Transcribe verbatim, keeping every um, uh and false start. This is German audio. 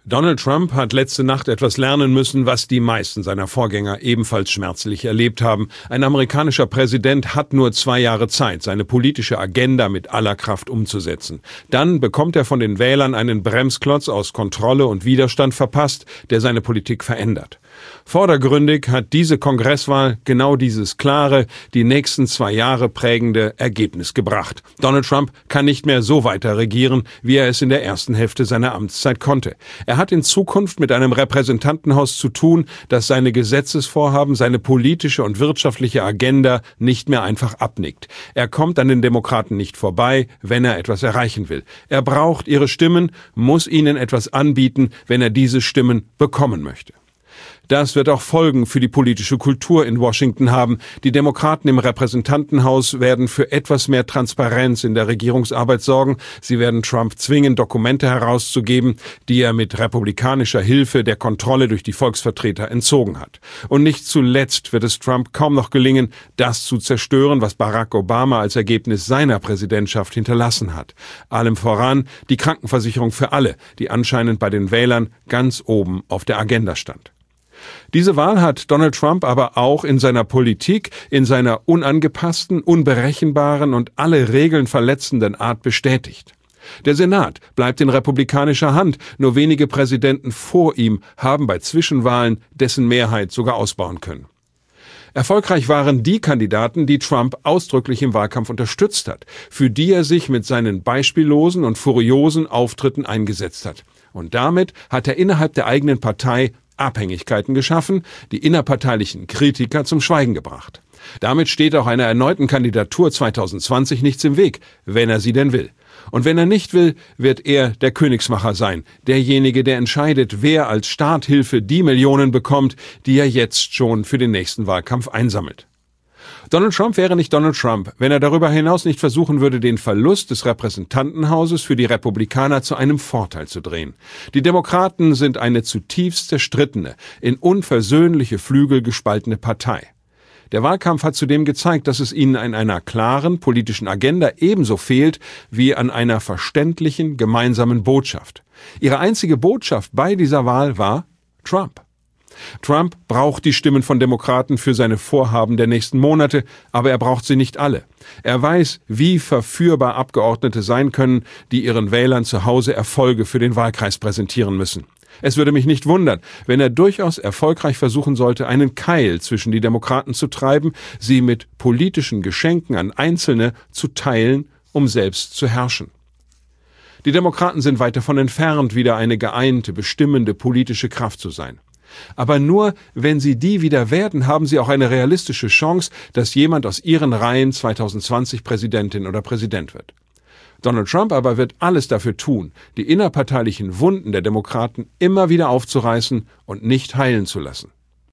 Donald Trump hat letzte Nacht etwas lernen müssen, was die meisten seiner Vorgänger ebenfalls schmerzlich erlebt haben. Ein amerikanischer Präsident hat nur zwei Jahre Zeit, seine politische Agenda mit aller Kraft umzusetzen. Dann bekommt er von den Wählern einen Bremsklotz aus Kontrolle und Widerstand verpasst, der seine Politik verändert. Vordergründig hat diese Kongresswahl genau dieses klare, die nächsten zwei Jahre prägende Ergebnis gebracht. Donald Trump kann nicht mehr so weiter regieren, wie er es in der ersten Hälfte seiner Amtszeit konnte. Er hat in Zukunft mit einem Repräsentantenhaus zu tun, das seine Gesetzesvorhaben, seine politische und wirtschaftliche Agenda nicht mehr einfach abnickt. Er kommt an den Demokraten nicht vorbei, wenn er etwas erreichen will. Er braucht ihre Stimmen, muss ihnen etwas anbieten, wenn er diese Stimmen bekommen möchte. Das wird auch Folgen für die politische Kultur in Washington haben. Die Demokraten im Repräsentantenhaus werden für etwas mehr Transparenz in der Regierungsarbeit sorgen. Sie werden Trump zwingen, Dokumente herauszugeben, die er mit republikanischer Hilfe der Kontrolle durch die Volksvertreter entzogen hat. Und nicht zuletzt wird es Trump kaum noch gelingen, das zu zerstören, was Barack Obama als Ergebnis seiner Präsidentschaft hinterlassen hat. Allem voran die Krankenversicherung für alle, die anscheinend bei den Wählern ganz oben auf der Agenda stand. Diese Wahl hat Donald Trump aber auch in seiner Politik, in seiner unangepassten, unberechenbaren und alle Regeln verletzenden Art bestätigt. Der Senat bleibt in republikanischer Hand, nur wenige Präsidenten vor ihm haben bei Zwischenwahlen dessen Mehrheit sogar ausbauen können. Erfolgreich waren die Kandidaten, die Trump ausdrücklich im Wahlkampf unterstützt hat, für die er sich mit seinen beispiellosen und furiosen Auftritten eingesetzt hat. Und damit hat er innerhalb der eigenen Partei Abhängigkeiten geschaffen, die innerparteilichen Kritiker zum Schweigen gebracht. Damit steht auch einer erneuten Kandidatur zwanzig zwanzig nichts im Weg, wenn er sie denn will. Und wenn er nicht will, wird er der Königsmacher sein, derjenige, der entscheidet, wer als Starthilfe die Millionen bekommt, die er jetzt schon für den nächsten Wahlkampf einsammelt. Donald Trump wäre nicht Donald Trump, wenn er darüber hinaus nicht versuchen würde, den Verlust des Repräsentantenhauses für die Republikaner zu einem Vorteil zu drehen. Die Demokraten sind eine zutiefst zerstrittene, in unversöhnliche Flügel gespaltene Partei. Der Wahlkampf hat zudem gezeigt, dass es ihnen an einer klaren politischen Agenda ebenso fehlt wie an einer verständlichen gemeinsamen Botschaft. Ihre einzige Botschaft bei dieser Wahl war Trump. Trump braucht die Stimmen von Demokraten für seine Vorhaben der nächsten Monate, aber er braucht sie nicht alle. Er weiß, wie verführbar Abgeordnete sein können, die ihren Wählern zu Hause Erfolge für den Wahlkreis präsentieren müssen. Es würde mich nicht wundern, wenn er durchaus erfolgreich versuchen sollte, einen Keil zwischen die Demokraten zu treiben, sie mit politischen Geschenken an Einzelne zu teilen, um selbst zu herrschen. Die Demokraten sind weit davon entfernt, wieder eine geeinte, bestimmende politische Kraft zu sein. Aber nur, wenn sie die wieder werden, haben sie auch eine realistische Chance, dass jemand aus ihren Reihen zwanzig zwanzig Präsidentin oder Präsident wird. Donald Trump aber wird alles dafür tun, die innerparteilichen Wunden der Demokraten immer wieder aufzureißen und nicht heilen zu lassen.